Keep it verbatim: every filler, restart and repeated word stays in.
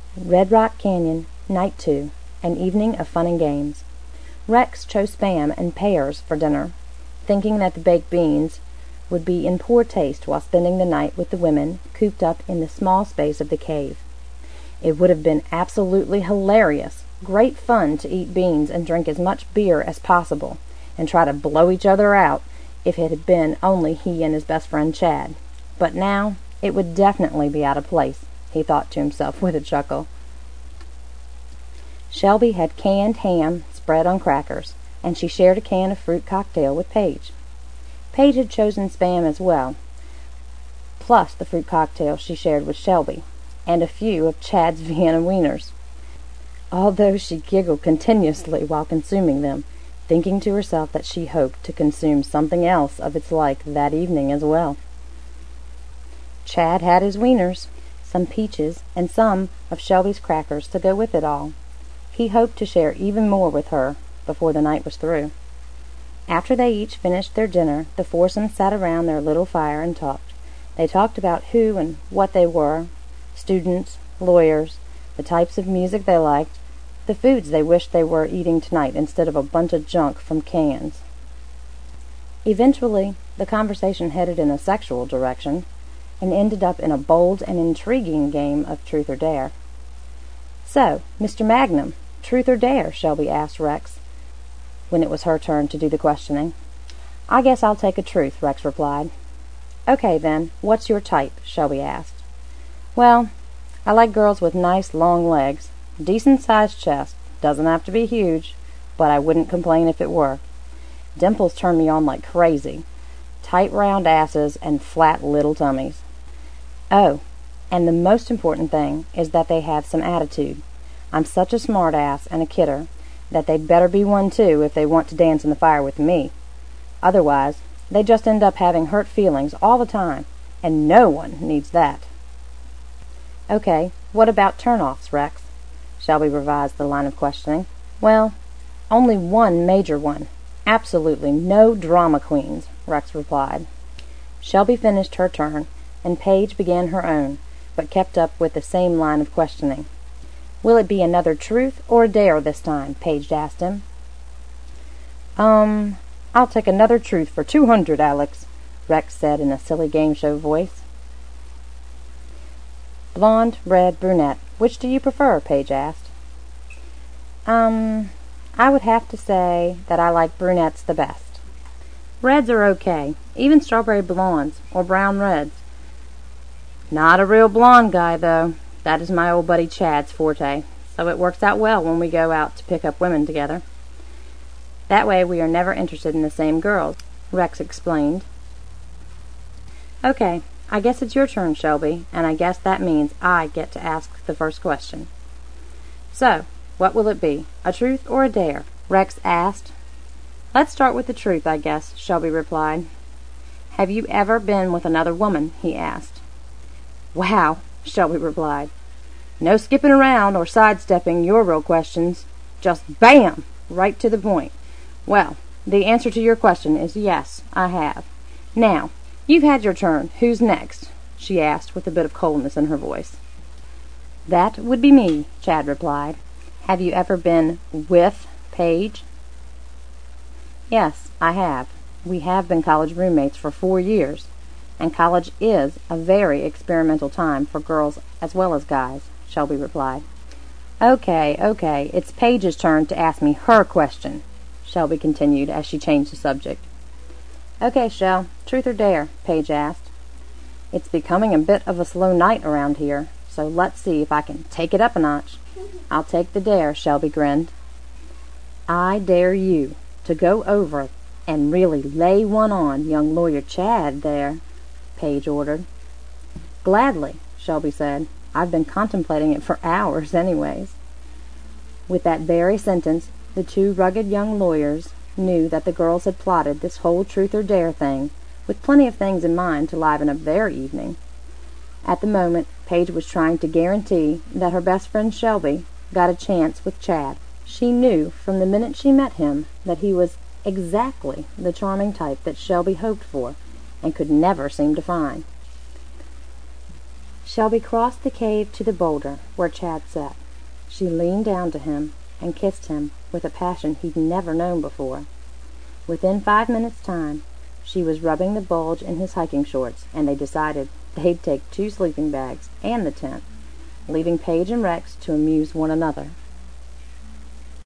Red Rock Canyon, Night two, an evening of fun and games. Rex chose Spam and pears for dinner, thinking that the baked beans would be in poor taste while spending the night with the women cooped up in the small space of the cave. It would have been absolutely hilarious, great fun to eat beans and drink as much beer as possible, and try to blow each other out if it had been only he and his best friend Chad. But now it would definitely be out of place, he thought to himself with a chuckle. Shelby had canned ham spread on crackers, and she shared a can of fruit cocktail with Paige. Paige had chosen Spam as well, plus the fruit cocktail she shared with Shelby, and a few of Chad's Vienna wieners. Although she giggled continuously while consuming them, thinking to herself that she hoped to consume something else of its like that evening as well. Chad had his wieners, some peaches, and some of Shelby's crackers to go with it all. He hoped to share even more with her before the night was through. After they each finished their dinner, the foursome sat around their little fire and talked. They talked about who and what they were, students, lawyers, the types of music they liked, the foods they wished they were eating tonight instead of a bunch of junk from cans. Eventually, the conversation headed in a sexual direction and ended up in a bold and intriguing game of truth or dare. "So, Mister Magnum, truth or dare?" Shelby asked Rex, when it was her turn to do the questioning. "I guess I'll take a truth," Rex replied. "Okay, then, what's your type?" Shelby asked. "Well, I like girls with nice, long legs, decent-sized chest, doesn't have to be huge, but I wouldn't complain if it were. Dimples turn me on like crazy, tight round asses, and flat little tummies. Oh, and the most important thing is that they have some attitude. I'm such a smart ass and a kidder that they'd better be one too if they want to dance in the fire with me. Otherwise, they just end up having hurt feelings all the time, and no one needs that." "Okay, what about turn-offs, Rex?" Shelby revised the line of questioning. "Well, only one major one. Absolutely no drama queens," Rex replied. Shelby finished her turn, and Paige began her own, but kept up with the same line of questioning. "Will it be another truth or a dare this time?" Paige asked him. Um, I'll take another truth for two hundred, Alex," Rex said in a silly game show voice. "Blonde, red, brunette, which do you prefer?" Paige asked. Um, I would have to say that I like brunettes the best. Reds are okay, even strawberry blondes or brown reds. Not a real blonde guy, though. That is my old buddy Chad's forte, so it works out well when we go out to pick up women together. That way we are never interested in the same girls," Rex explained. "Okay, I guess it's your turn, Shelby, and I guess that means I get to ask the first question. So, what will it be, a truth or a dare?" Rex asked. "Let's start with the truth, I guess," Shelby replied. "Have you ever been with another woman?" he asked. "Wow," Shelby replied. "No skipping around or sidestepping your real questions. Just bam! Right to the point. Well, the answer to your question is yes, I have. Now, you've had your turn. Who's next?" she asked with a bit of coldness in her voice. "That would be me," Chad replied. "Have you ever been with Paige?" "Yes, I have. We have been college roommates for four years, and college is a very experimental time for girls as well as guys," Shelby replied. "Okay, okay, it's Paige's turn to ask me her question," Shelby continued as she changed the subject. "Okay, Shel, truth or dare?" Paige asked. "It's becoming a bit of a slow night around here, so let's see if I can take it up a notch." "I'll take the dare," Shelby grinned. "I dare you to go over and really lay one on young lawyer Chad there," Paige ordered. "Gladly," Shelby said. "I've been contemplating it for hours anyways." With that very sentence, the two rugged young lawyers knew that the girls had plotted this whole truth or dare thing with plenty of things in mind to liven up their evening. At the moment, Paige was trying to guarantee that her best friend Shelby got a chance with Chad. She knew from the minute she met him that he was exactly the charming type that Shelby hoped for and could never seem to find. Shelby crossed the cave to the boulder where Chad sat. She leaned down to him and kissed him with a passion he'd never known before. Within five minutes' time she was rubbing the bulge in his hiking shorts, and they decided they'd take two sleeping bags and the tent, leaving Paige and Rex to amuse one another.